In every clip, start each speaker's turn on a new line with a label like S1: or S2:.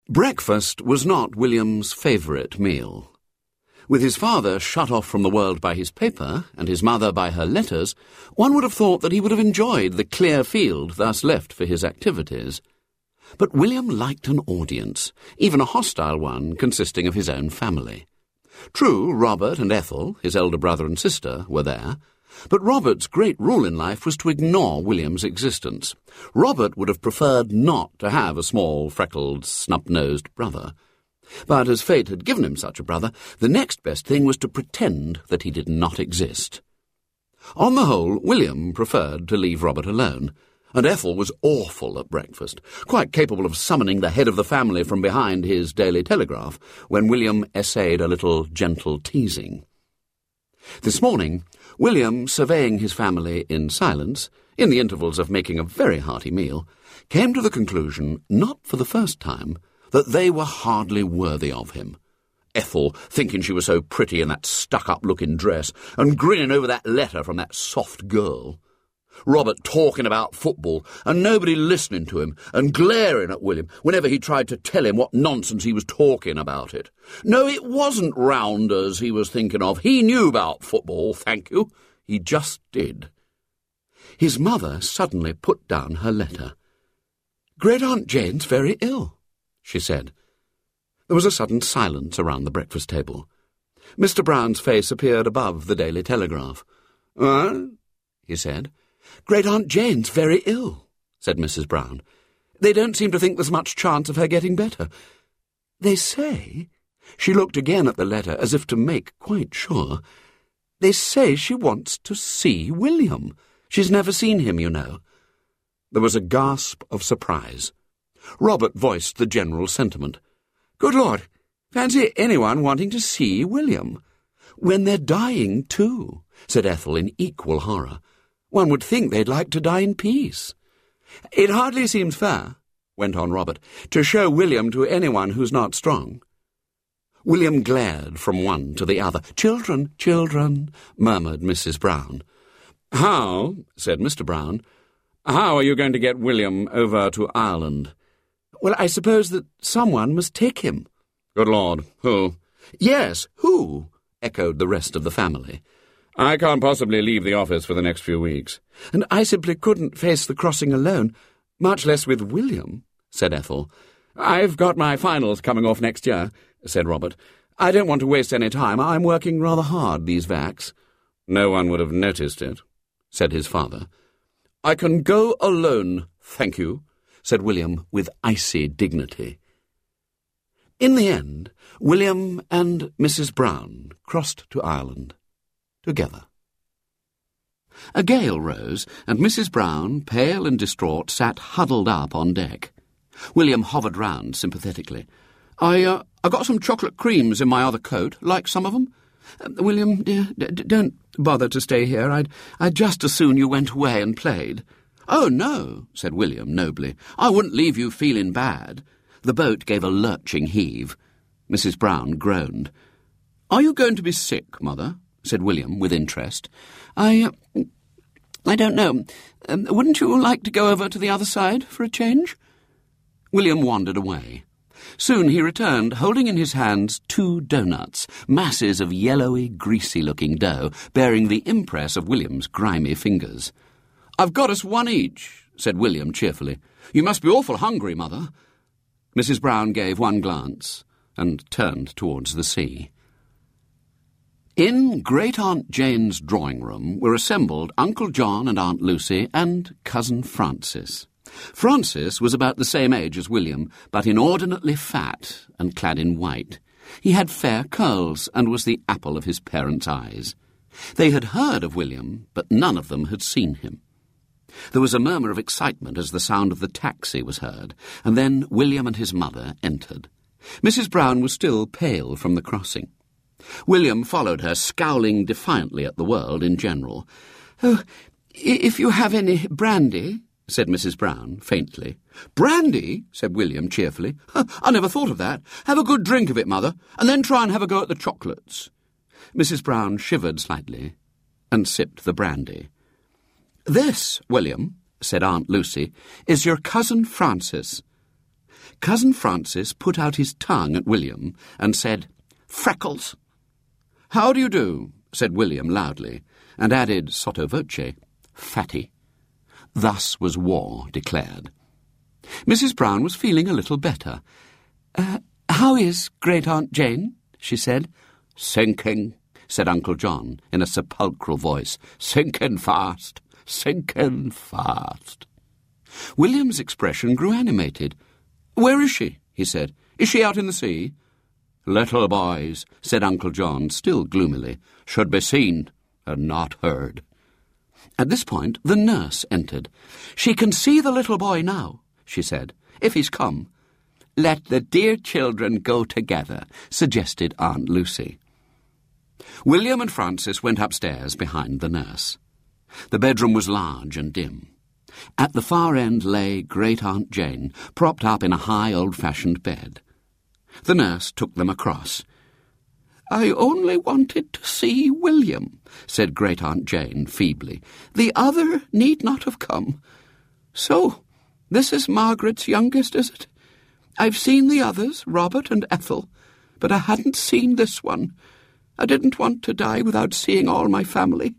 S1: Breakfast was not William's favourite meal. With his father shut off from the world by his paper, and his mother by her letters, one would have thought that he would have enjoyed the clear field thus left for his activities. But William liked an audience, even a hostile one consisting of his own family. True, Robert and Ethel, his elder brother and sister, were there, but Robert's great rule in life was to ignore William's existence. Robert would have preferred not to have a small, freckled, snub-nosed brother. But as fate had given him such a brother, the next best thing was to pretend that he did not exist. On the whole, William preferred to leave Robert alone, and Ethel was awful at breakfast, quite capable of summoning the head of the family from behind his Daily Telegraph when William essayed a little gentle teasing. This morning, William, surveying his family in silence, in the intervals of making a very hearty meal, came to the conclusion, not for the first time, that they were hardly worthy of him. Ethel, thinking she was so pretty in that stuck-up-looking dress, and grinning over that letter from that soft girl. Robert talking about football, and nobody listening to him, and glaring at William whenever he tried to tell him what nonsense he was talking about it. No, it wasn't rounders he was thinking of. He knew about football, thank you. He just did. His mother suddenly put down her letter. "Great-aunt Jane's very ill," she said. There was a sudden silence around the breakfast table. Mr. Brown's face appeared above the Daily Telegraph. "What?" he said. "Great-aunt Jane's very ill," said Mrs. Brown. "They don't seem to think there's much chance of her getting better. They say—" She looked again at the letter as if to make quite sure. "They say she wants to see William. She's never seen him, you know." There was a gasp of surprise. Robert voiced the general sentiment. "Good Lord, fancy anyone wanting to see William. When they're dying, too," said Ethel in equal horror. "One would think they'd like to die in peace." "It hardly seems fair," went on Robert, "to show William to anyone who's not strong." William glared from one to the other. "Children, children," murmured Mrs. Brown. "How," said Mr. Brown, "how are you going to get William over to Ireland?" "Well, I suppose that someone must take him." "Good Lord, who?" "Yes, who?" echoed the rest of the family. "I can't possibly leave the office for the next few weeks." "And I simply couldn't face the crossing alone, much less with William," said Ethel. "I've got my finals coming off next year," said Robert. "I don't want to waste any time. I'm working rather hard, these vacs." "No one would have noticed it," said his father. "I can go alone, thank you," said William with icy dignity. In the end, William and Mrs. Brown crossed to Ireland together. A gale rose, and Mrs. Brown, pale and distraught, sat huddled up on deck. William hovered round sympathetically. I got some chocolate creams in my other coat. Like some of them? William, dear, don't bother to stay here. I'd just as soon you went away and played." "Oh, no," said William nobly. "I wouldn't leave you feeling bad." The boat gave a lurching heave. Mrs. Brown groaned. "Are you going to be sick, Mother?" said William with interest. I don't know. Wouldn't you like to go over to the other side for a change?" William wandered away. Soon he returned, holding in his hands 2 doughnuts, masses of yellowy, greasy-looking dough, bearing the impress of William's grimy fingers. "I've got us 1 each," said William cheerfully. "You must be awful hungry, Mother." Mrs. Brown gave one glance and turned towards the sea. In Great-aunt Jane's drawing-room were assembled Uncle John and Aunt Lucy and Cousin Francis. Francis was about the same age as William, but inordinately fat and clad in white. He had fair curls and was the apple of his parents' eyes. They had heard of William, but none of them had seen him. There was a murmur of excitement as the sound of the taxi was heard, and then William and his mother entered. Mrs. Brown was still pale from the crossing. William followed her, scowling defiantly at the world in general. "Oh, if you have any brandy," said Mrs. Brown faintly. "Brandy?" said William cheerfully. "I never thought of that. Have a good drink of it, Mother, and then try and have a go at the chocolates." Mrs. Brown shivered slightly and sipped the brandy. "This, William," said Aunt Lucy, "is your Cousin Francis." Cousin Francis put out his tongue at William and said, "Freckles." "How do you do?" said William loudly, and added sotto voce, "Fatty." Thus was war declared. Mrs. Brown was feeling a little better. "How is Great-Aunt Jane?" she said. "Sinking," said Uncle John in a sepulchral voice. "Sinking fast, sinking fast." William's expression grew animated. "Where is she?" he said. "Is she out in the sea?" "Little boys," said Uncle John, still gloomily, "should be seen and not heard." At this point the nurse entered. "She can see the little boy now," she said, "if he's come." "Let the dear children go together," suggested Aunt Lucy. William and Francis went upstairs behind the nurse. The bedroom was large and dim. At the far end lay Great-Aunt Jane, propped up in a high old-fashioned bed. The nurse took them across. "I only wanted to see William," said Great-Aunt Jane feebly. "The other need not have come. So, this is Margaret's youngest, is it? I've seen the others, Robert and Ethel, but I hadn't seen this one. I didn't want to die without seeing all my family.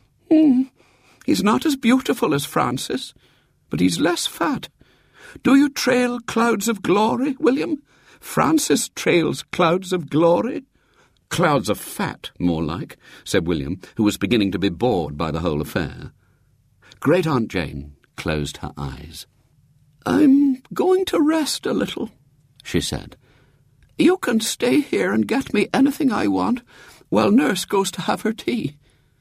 S1: He's not as beautiful as Francis, but he's less fat. Do you trail clouds of glory, William? Francis trails clouds of glory." "Clouds of fat, more like," said William, who was beginning to be bored by the whole affair. Great-Aunt Jane closed her eyes. "I'm going to rest a little," she said. "You can stay here and get me anything I want while Nurse goes to have her tea."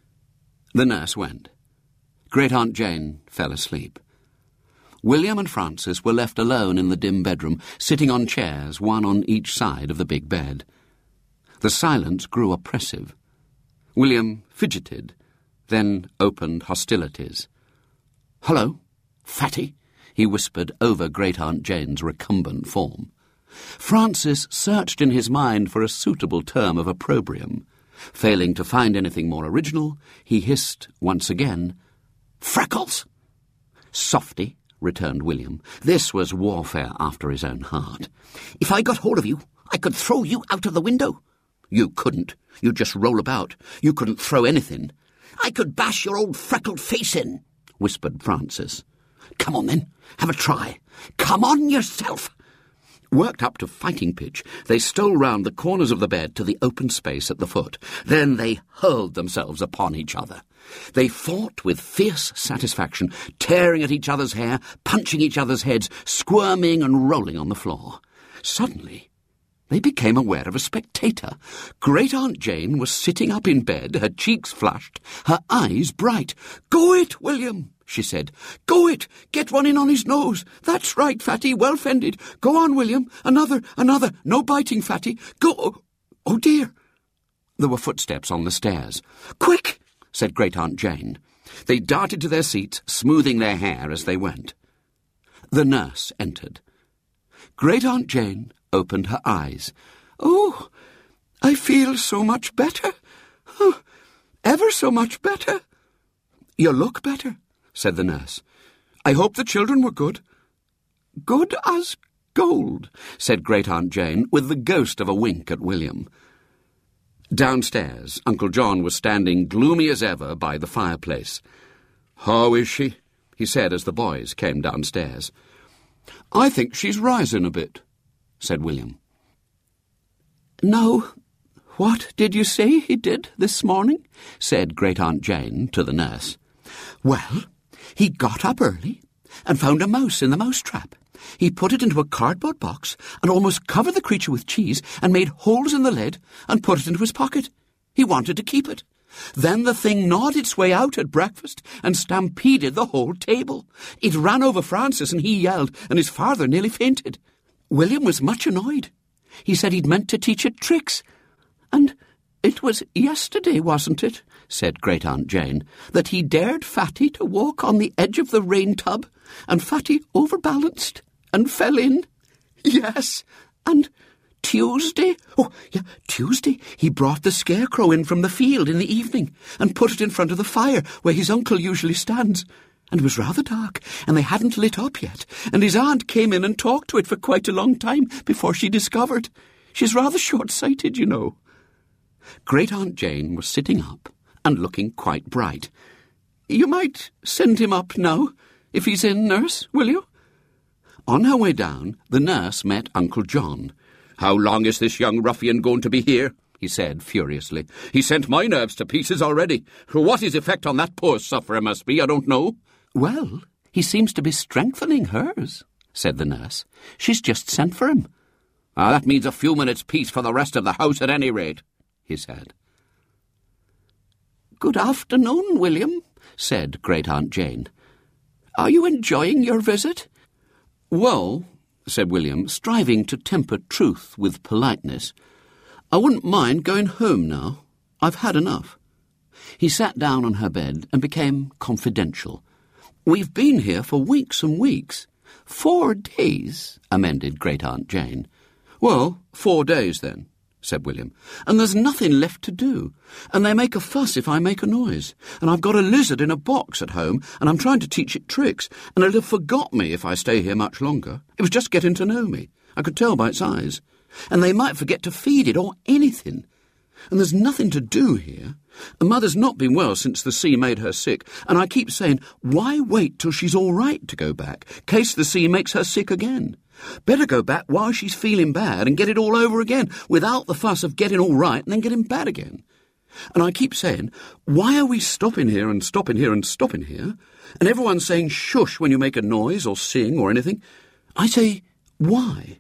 S1: The nurse went. Great-Aunt Jane fell asleep. William and Francis were left alone in the dim bedroom, sitting on chairs, one on each side of the big bed. The silence grew oppressive. William fidgeted, then opened hostilities. "Hello, Fatty," he whispered over Great-Aunt Jane's recumbent form. Francis searched in his mind for a suitable term of opprobrium. Failing to find anything more original, he hissed once again, "Freckles!" "Softy," returned William. This was warfare after his own heart. "If I got hold of you, I could throw you out of the window." "You couldn't. You'd just roll about. You couldn't throw anything." "I could bash your old freckled face in," whispered Francis. "Come on, then. Have a try. Come on yourself." Worked up to fighting pitch, they stole round the corners of the bed to the open space at the foot. Then they hurled themselves upon each other. They fought with fierce satisfaction, tearing at each other's hair, punching each other's heads, squirming and rolling on the floor. Suddenly, they became aware of a spectator. Great-Aunt Jane was sitting up in bed, her cheeks flushed, her eyes bright. "Go it, William," she said. "Go it! Get one in on his nose. That's right, Fatty, well fended. Go on, William. Another. No biting, Fatty. Go. Oh, dear." There were footsteps on the stairs. "Quick!" said Great-Aunt Jane. They darted to their seats, smoothing their hair as they went. The nurse entered. Great-Aunt Jane opened her eyes. "Oh, I feel so much better. Oh, ever so much better." "You look better," said the nurse. "I hope the children were good." "Good as gold," said Great-Aunt Jane, with the ghost of a wink at William. Downstairs, Uncle John was standing gloomy as ever by the fireplace. "How is she?" he said as the boys came downstairs. "I think she's rising a bit," said William. "Now, what did you say he did this morning?" said Great-Aunt Jane to the nurse. "Well, he got up early and found a mouse in the mousetrap. He put it into a cardboard box and almost covered the creature with cheese and made holes in the lid and put it into his pocket. He wanted to keep it. Then the thing gnawed its way out at breakfast and stampeded the whole table. It ran over Francis and he yelled, and his father nearly fainted. William was much annoyed. He said he'd meant to teach it tricks. And it was yesterday, wasn't it," said Great-Aunt Jane, "that he dared Fatty to walk on the edge of the rain tub, and Fatty overbalanced and fell in?" "Yes, and Tuesday he brought the scarecrow in from the field in the evening and put it in front of the fire where his uncle usually stands. and it was rather dark, and they hadn't lit up yet, and his aunt came in and talked to it for quite a long time before she discovered. She's rather short-sighted, you know. Great-aunt Jane was sitting up and looking quite bright. You might send him up now, if he's in, nurse, will you? On her way down, the nurse met Uncle John. How long is this young ruffian going to be here? He said furiously. He sent my nerves to pieces already. What his effect on that poor sufferer must be, I don't know. Well, he seems to be strengthening hers, said the nurse. She's just sent for him. That means a few minutes' peace for the rest of the house at any rate, he said. Good afternoon, William, said Great-aunt Jane. Are you enjoying your visit? Well, said William, striving to temper truth with politeness, I wouldn't mind going home now. I've had enough. He sat down on her bed and became confidential. We've been here for weeks and weeks. 4 days, amended Great-aunt Jane. Well, 4 days then, said William, and there's nothing left to do, and they make a fuss if I make a noise, and I've got a lizard in a box at home, and I'm trying to teach it tricks, and it'll have forgot me if I stay here much longer. It was just getting to know me. I could tell by its eyes. And they might forget to feed it or anything. And there's nothing to do here. And Mother's not been well since the sea made her sick, and I keep saying, why wait till she's all right to go back, case the sea makes her sick again? Better go back while she's feeling bad and get it all over again, without the fuss of getting all right and then getting bad again. And I keep saying, why are we stopping here and stopping here and stopping here? And everyone's saying shush when you make a noise or sing or anything. I say, why?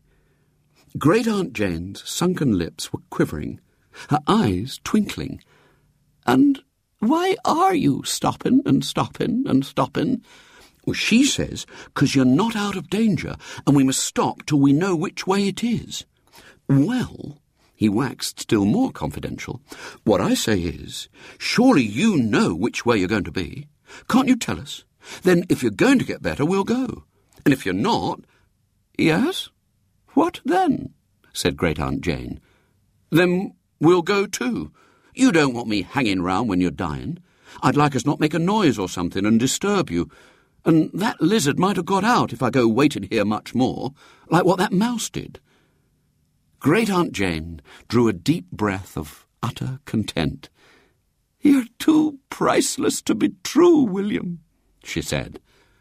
S1: Great-aunt Jane's sunken lips were quivering, her eyes twinkling. And why are you stopping and stopping and stopping? Well, she says, 'cause you're not out of danger, and we must stop till we know which way it is. Well, he waxed still more confidential, what I say is, surely you know which way you're going to be. Can't you tell us? Then if you're going to get better, we'll go. And if you're not... Yes? What then? Said Great-aunt Jane. Then we'll go too. You don't want me hanging round when you're dying. I'd like us not make a noise or something and disturb you. And that lizard might have got out if I go waiting here much more, like what that mouse did. Great-aunt Jane drew a deep breath of utter content. You're too priceless to be true, William, she said.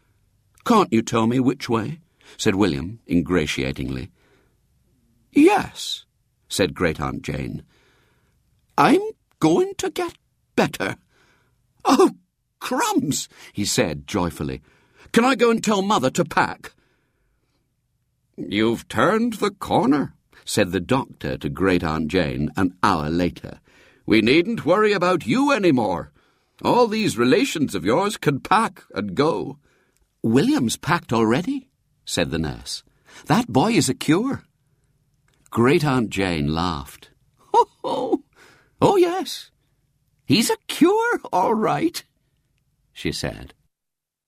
S1: Can't you tell me which way? Said William ingratiatingly. Yes, said Great-aunt Jane. I'm going to get better. Oh, crumbs, he said joyfully. Can I go and tell Mother to pack? You've turned the corner, said the doctor to Great-aunt Jane an hour later. We needn't worry about you any more. All these relations of yours can pack and go. William's packed already, said the nurse. That boy is a cure. Great-aunt Jane laughed. Oh, yes. He's a cure, all right, she said.